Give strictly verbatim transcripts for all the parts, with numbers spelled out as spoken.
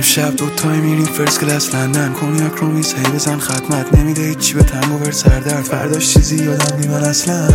امشب دوتایی میریم فرست کلاس لندن، کنیاک رو میز هی بزن خدمت، نمیده هیچی به تنگ و بر سردرد، فرداش چیزی یادم نیمن اصلا،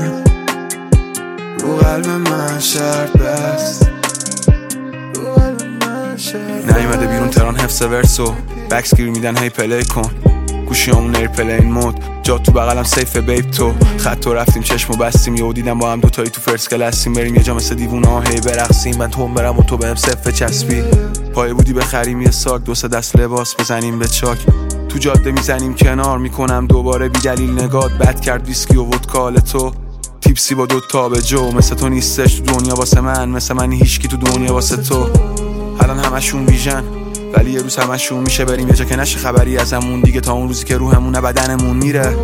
رو قلب من شرط بست، رو قلب من شرط نیومده بیرون تران حفظ ورسو، بکس گیر میدن هی پلی کن، گوشیامون ایر پلین مود، جا تو بغلم سیف بیب تو، خط و رفتیم چشمو بستیم، یهو دیدم با هم دوتایی تو فرست کلاسیم، بریم یه جا مثل دیوونه ها هی برقصیم، من تو برم و تو بهم صفه چسبی، پای بودی بخریم یه ساک، دو سه دست لباس بزنیم به چاک، تو جاده میزنیم کنار، میکنم دوباره بی دلیل نگات، بد کرد ویسکی و ودکال تو، تیپسی با دوتا به جو، مثل تو نیستش تو دنیا واسه من، مثل من هیچکی تو دنیا واسه تو، الان همشون ویژن ولی یه روز همشون میشه، بریم یه جا که نشه خبری ازمون دیگه، تا اون روزی که روحمون بدنمون میره.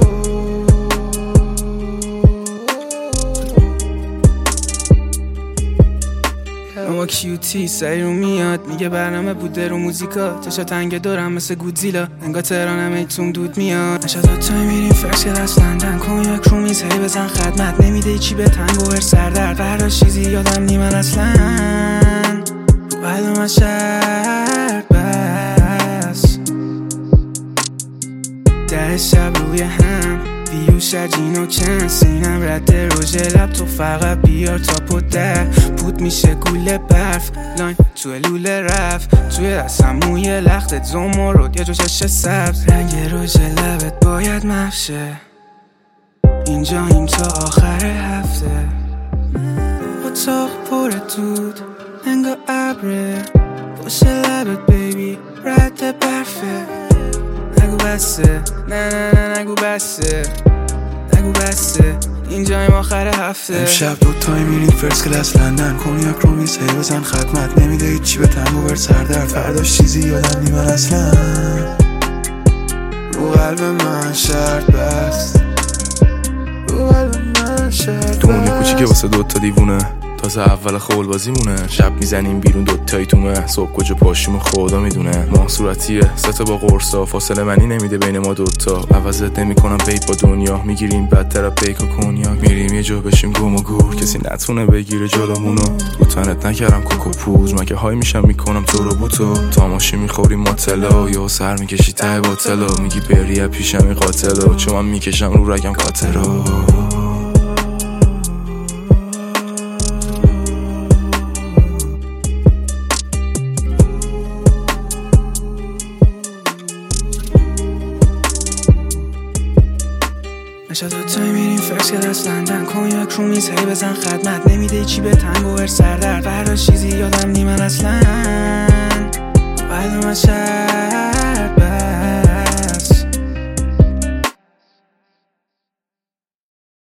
اما کیوتی سری رو میاد، میگه برنامه بوده رو موزیکا، چشا تنگ دورم مثل گودزیلا، انگار تهرانم ایتون دود میاد، نشا دوتایی میریم فرست کلاس لندن، کنیاک رو میز هی بزن خدمت، نمیده چی به تنگ و بر سردرد، فردا چیزی یادم نیمن اصلا، رو قلب من شرط بست، ده شب روی هم بیو شجین و کن، سینم رد روژ لب، تو فقط بیار تا پده پود میشه گوله برف، لاین توی لوله رفت، توی دستم موی لختت زمرد یه جو چش سبز، رنگ روژ لبت باید مفشه، اینجاییم تا آخر هفته، اتاق پر دود انگار ابره، پشت لبت بیبی رد برفه، نگو بسه نه نه نه نگو بسه نگو بسه اینجایم آخر هفته، امشب دوتایی میریم فرست کلاس لندن، کنیاک رو میز هی بزن خدمت، نمیده هیچی به تنگ و بر سردرد، فرداش چیزی یادم نیمن اصلا، رو قلب من شرط بست، رو قلب من شرط بست، دونه کوچیکه واسه دوتا دیوونه، تازه اول خول بازی مونه، شب میزنیم بیرون دوتایی تومه، صبح کجا پاشیم خدا میدونه، ما صورتیه سته با قرصا، فاصله منی نمیده بین ما دوتا، عوضت نمی کنم بیت با دنیا، میگیریم بدتر پیک و کنیاک، میریم یه جا بشیم گم و گور، کسی نتونه بگیره جلومونو، رو تنت نکردم کوکو پوز، مگه های میشم میکنم تو رو بوتو، تاماشی میخوریم ماتلا، یا سر میکشی ته باطلا، میگی بریه پیشم این قاتلا، چون من میکشم رو رگم کاترا. نشا دوتایی میریم فرست کلاس لندن، کنیاک رو میز هی بزن خدمت، نمیده چی به تنگ و بر سردرد، فردا چیزی یادم نیمن اصلا، قلب من شرط